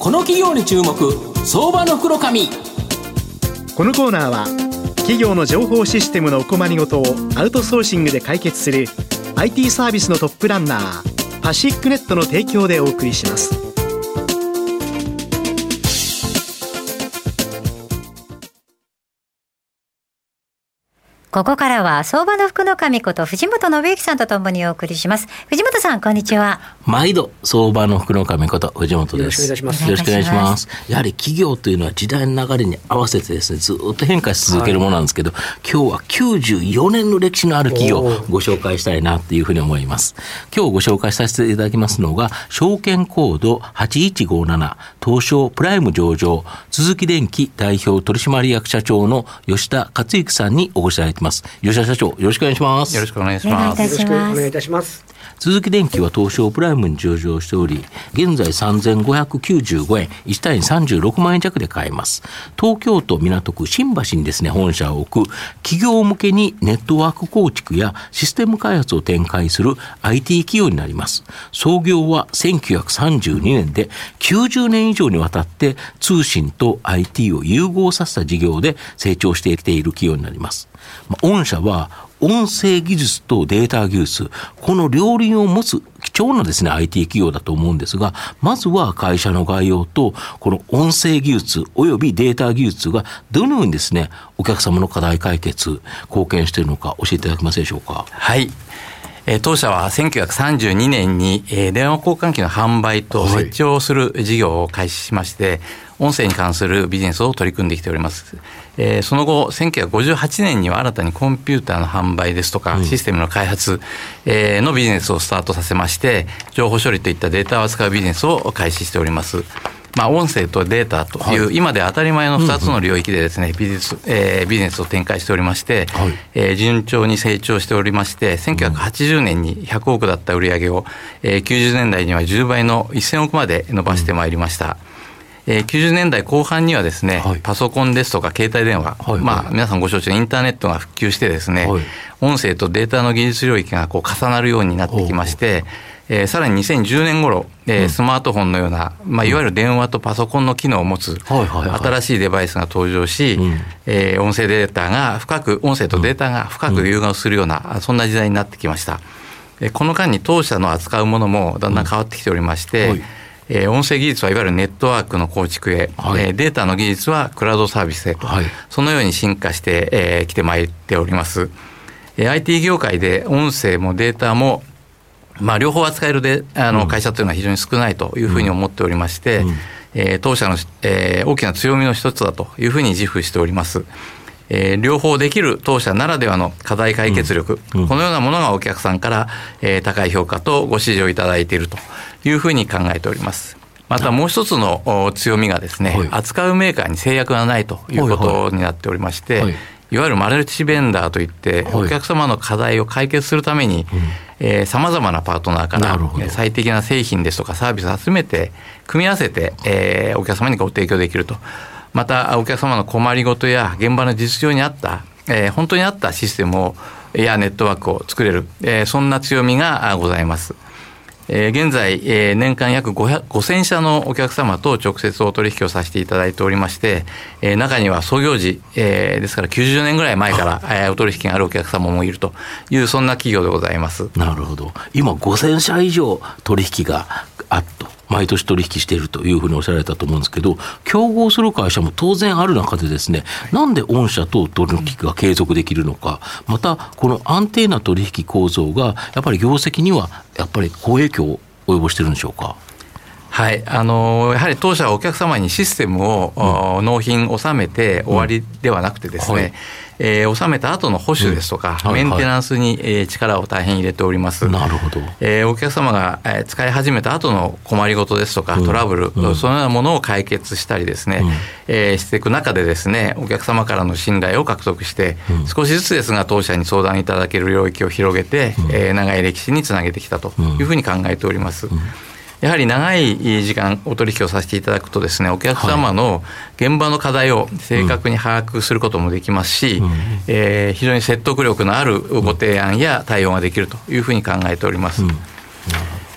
この企業に注目、相場の袋紙。 このコーナーは企業の情報システムのお困りごとをアウトソーシングで解決する IT サービスのトップランナーパシックネットの提供でお送りします。 ここからは相場の福の神こと藤本信之さんとともにお送りします。藤本さん、こんにちは。 毎度相場の福の神こと藤本です。よろしくお願いします。よろしくお願いします。やはり企業というのは時代の流れに合わせてですね、ずっと変化し続けるものなんですけど、今日は94年の歴史のある企業をご紹介したいなというふうに思います。今日ご紹介させていただきますのが、証券コード8157東証プライム上場鈴木電機代表取締役社長の吉田克之さんにお越しいただいています。吉田社長、よろしくお願いします。 よろしくお願いします。 よろしくお願いいたします。 鈴木電機は東証プライムに上場しており、現在3595円、1単位36万円弱で買えます。東京都港区新橋にですね、本社を置く企業向けにネットワーク構築やシステム開発を展開する IT 企業になります。創業は1932年で、90年以上にわたって通信と IT を融合させた事業で成長してきている企業になります。御社は音声技術とデータ技術、この両輪を持つ貴重なですね IT 企業だと思うんですが、まずは会社の概要とこの音声技術およびデータ技術がどのようにですねお客様の課題解決貢献しているのか教えていただけますでしょうか。 はい、当社は1932年に電話交換機の販売と設置をする事業を開始しまして、音声に関するビジネスを取り組んできております。その後1958年には新たにコンピューターの販売ですとか、システムの開発、のビジネスをスタートさせまして、情報処理といったデータを扱うビジネスを開始しております。音声とデータという、今で当たり前の2つの領域でですね、ビジネスを展開しておりまして、順調に成長しておりまして、1980年に100億だった売上を、90年代には10倍の1000億まで伸ばしてまいりました。90年代後半にはですね、パソコンですとか携帯電話、皆さんご承知のインターネットが普及してですね、音声とデータの技術領域が重なるようになってきまして、さらに2010年頃、スマートフォンのような、いわゆる電話とパソコンの機能を持つ新しいデバイスが登場し、音声とデータが深く融合するような、そんな時代になってきました。この間に当社の扱うものもだんだん変わってきておりまして、音声技術はいわゆるネットワークの構築へ、データの技術はクラウドサービスへと、そのように進化してきてまいっております。IT 業界で音声もデータも両方扱える会社というのは非常に少ないというふうに思っておりまして、当社の、大きな強みの一つだというふうに自負しております。両方できる当社ならではの課題解決力、このようなものがお客さんから、高い評価とご支持をいただいているというふうに考えております。またもう一つの強みがですね、扱うメーカーに制約がないということになっておりまして、いわゆるマルチベンダーといって、お客様の課題を解決するためにさまざまなパートナーから最適な製品ですとかサービスを集めて組み合わせて、お客様にご提供できると。またお客様の困りごとや現場の実情に合った、本当に合ったシステムやネットワークを作れる、そんな強みがございます。現在、年間約5000社のお客様と直接お取引をさせていただいておりまして、中には創業時、ですから90年ぐらい前からお取引があるお客様もいるという、そんな企業でございます。 なるほど。今5000社以上取引があっと毎年取引しているというふうにおっしゃられたと思うんですけど、競合する会社も当然ある中でですね、なんで御社と取引が継続できるのか、またこの安定な取引構造がやっぱり業績にはやっぱり好影響を及ぼしているんでしょうか。 はい、やはり当社はお客様にシステムを、納品納めて終わりではなくてですね、納めた後の保守ですとか、メンテナンスに、力を大変入れております。 なるほど。 お客様が、使い始めた後の困りごとですとかトラブル、そのようなものを解決したりですね、していく中でですね、お客様からの信頼を獲得して、少しずつですが当社に相談いただける領域を広げて、長い歴史につなげてきたというふうに考えております。やはり長い時間お取引をさせていただくとですね、お客様の現場の課題を正確に把握することもできますし、非常に説得力のあるご提案や対応ができるというふうに考えております。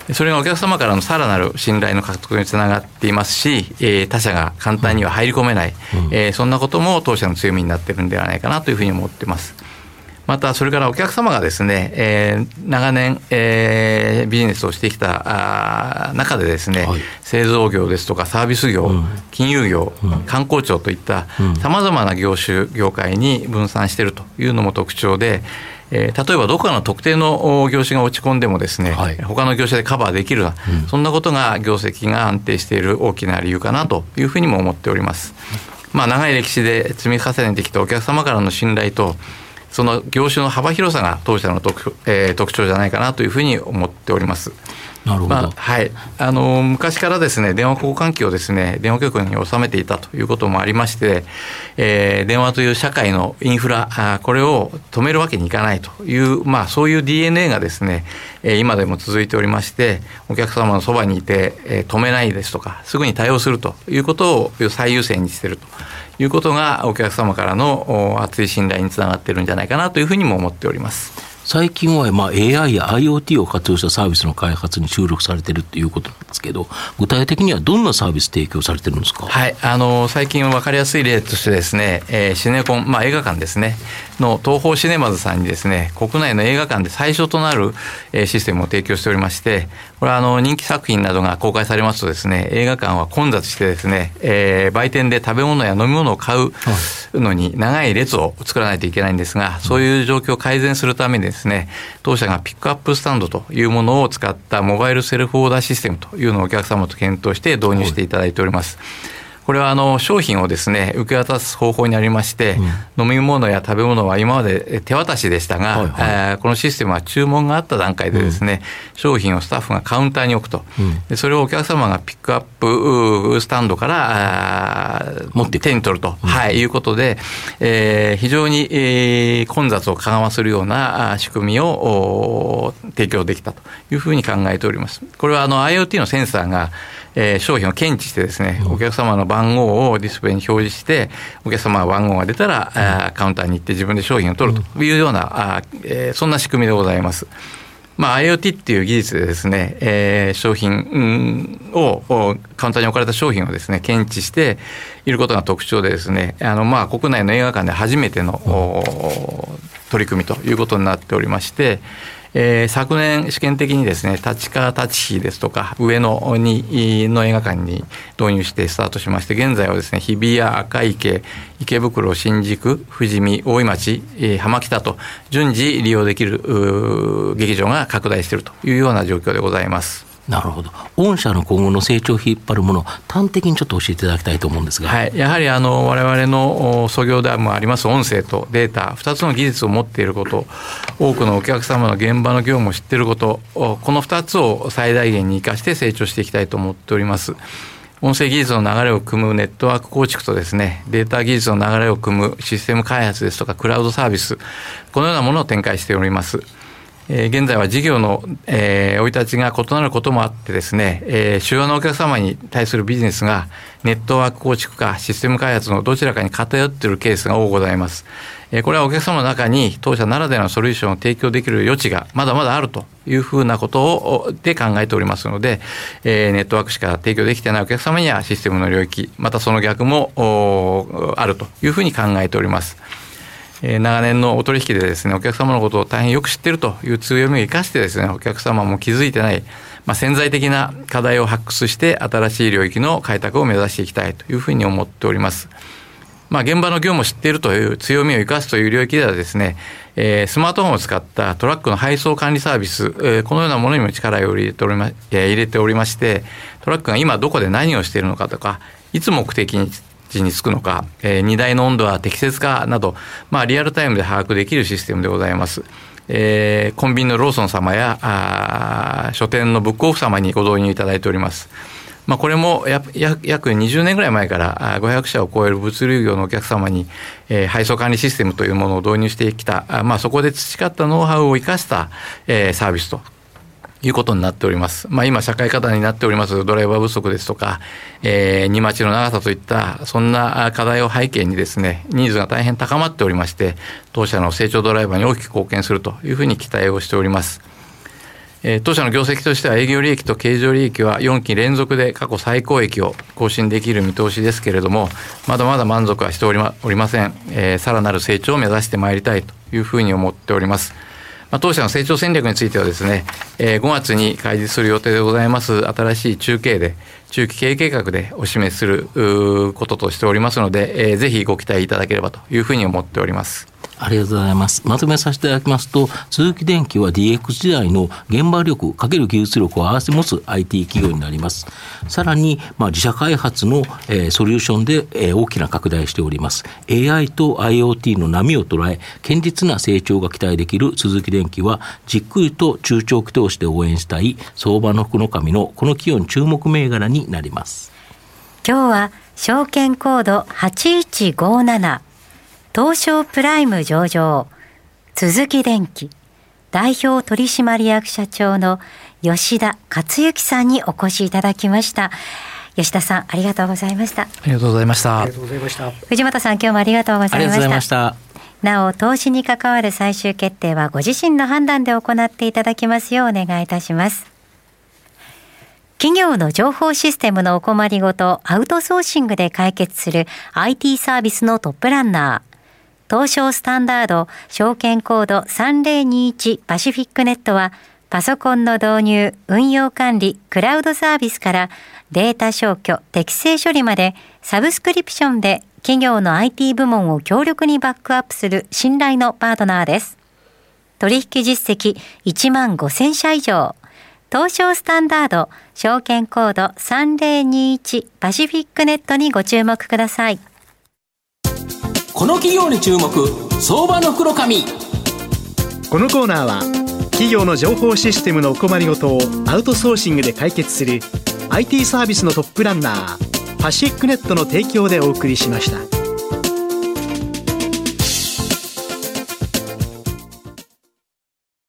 それがお客様からのさらなる信頼の獲得につながっていますし、他社が簡単には入り込めない、そんなことも当社の強みになっているんではないかなというふうに思っています。またそれからお客様がですね、長年、ビジネスをしてきた中でですね、製造業ですとかサービス業、金融業、観光庁といったさまざまな業種業界に分散しているというのも特徴で、例えばどこかの特定の業種が落ち込んでもですね、他の業種でカバーできるな、そんなことが業績が安定している大きな理由かなというふうにも思っております。長い歴史で積み重ねてきたお客様からの信頼とその業種の幅広さが当社の特徴じゃないかなというふうに思っております。 なるほど。 昔からですね、電話交換機をですね、電話局に収めていたということもありまして、電話という社会のインフラ、これを止めるわけにいかないという、そういう DNA がですね、今でも続いておりまして、お客様のそばにいて、止めないですとか、すぐに対応するということを最優先にしているということが、お客様からの厚い信頼につながっているんじゃないかなというふうにも思っております。 最近はAI や IoT を活用したサービスの開発に注力されているということなんですけど、具体的にはどんなサービス提供されてるんですか？ 最近分かりやすい例としてですね、シネコン、映画館ですねの東宝シネマズさんにですね、国内の映画館で最初となるシステムを提供しておりまして、これは人気作品などが公開されますとですね、映画館は混雑してですね、売店で食べ物や飲み物を買うのに長い列を作らないといけないんですが、そういう状況を改善するためにですね、当社がピックアップスタンドというものを使ったモバイルセルフオーダーシステムというのをお客様と検討して導入していただいております。これは商品をですね受け渡す方法になりまして、飲み物や食べ物は今まで手渡しでしたが、このシステムは注文があった段階でですね、商品をスタッフがカウンターに置くと、でそれをお客様がピックアップスタンドから手に取ると、いうことで、非常に混雑を緩和するような仕組みを提供できたというふうに考えております。これはIoT のセンサーが商品を検知してですね、お客様の番号をディスプレイに表示して、お客様が番号が出たらカウンターに行って自分で商品を取るというようなそんな仕組みでございます。IoT っていう技術でですね、商品をカウンターに置かれた商品をですね検知していることが特徴でですね、国内の映画館で初めての取り組みということになっておりまして、昨年試験的にですね、立川立飛ですとか上野の映画館に導入してスタートしまして、現在はですね、日比谷、赤池、池袋、新宿、富士見、大井町、浜北と順次利用できる劇場が拡大しているというような状況でございます。 なるほど。御社の今後の成長を引っ張るもの、端的にちょっと教えていただきたいと思うんですが、 やはり我々の創業でもあります音声とデータ2つの技術を持っていること、多くのお客様の現場の業務を知っていること、この2つを最大限に生かして成長していきたいと思っております。音声技術の流れを組むネットワーク構築とですね、データ技術の流れを組むシステム開発ですとかクラウドサービス、このようなものを展開しております。現在は事業の生い立ちが異なることもあってですね、主要なお客様に対するビジネスがネットワーク構築かシステム開発のどちらかに偏っているケースが多くございます。これはお客様の中に当社ならではのソリューションを提供できる余地がまだまだあるというふうなことで考えておりますので、ネットワークしか提供できてないお客様にはシステムの領域、またその逆もあるというふうに考えております。長年のお取引でですね、お客様のことを大変よく知っているという強みを生かしてですね、お客様も気づいてない、潜在的な課題を発掘して新しい領域の開拓を目指していきたいというふうに思っております。現場の業務を知っているという強みを生かすという領域ではですね、スマートフォンを使ったトラックの配送管理サービス、このようなものにも力を入れておりまして、トラックが今どこで何をしているのかとか、いつ目的地に着くのか、荷台の温度は適切かなど、リアルタイムで把握できるシステムでございます。コンビニのローソン様や書店のブックオフ様にご導入いただいております。これも約20年ぐらい前から500社を超える物流業のお客様に配送管理システムというものを導入してきた、そこで培ったノウハウを生かしたサービスということになっております。今社会課題になっておりますドライバー不足ですとか、荷待ちの長さといったそんな課題を背景にですね、ニーズが大変高まっておりまして、当社の成長ドライバーに大きく貢献するというふうに期待をしております。 当社の業績としては営業利益と経常利益は4期連続で過去最高益を更新できる見通しですけれども、まだまだ満足はしておりません。さらなる成長を目指してまいりたいというふうに思っております。当社の成長戦略についてはですね、5月に開示する予定でございます新しい中期経営計画でお示しすることとしておりますので、ぜひご期待いただければというふうに思っております。 ありがとうございます。まとめさせていただきますと、鈴木電機は DX 時代の現場力×技術力を合わせ持つ IT 企業になります。さらに、自社開発の、ソリューションで、大きな拡大しております。AI と IoT の波を捉え、堅実な成長が期待できる鈴木電機は、じっくりと中長期投資で応援したい相場の福の神のこの企業の注目銘柄になります。 今日は証券コード8157東証プライム上場鈴木電機代表取締役社長の吉田克幸さんにお越しいただきました。吉田さん、ありがとうございました。 ありがとうございました。 藤本さん、今日もありがとうございました。 ありがとうございました。 なお、投資に関わる最終決定はご自身の判断で行っていただきますようお願いいたします。企業の情報システムのお困りごとをアウトソーシングで解決する IT サービスのトップランナー。東証スタンダード証券コード3021パシフィックネットはパソコンの導入、運用管理、クラウドサービスからデータ消去、適正処理までサブスクリプションで企業の IT 部門を強力にバックアップする信頼のパートナーです。取引実績1万5000社以上。東証スタンダード証券コード3021パシフィックネットにご注目ください。 この企業に注目、相場の福の神。 このコーナーは企業の情報システムのお困りごとをアウトソーシングで解決する IT サービスのトップランナーパシフィックネットの提供でお送りしました。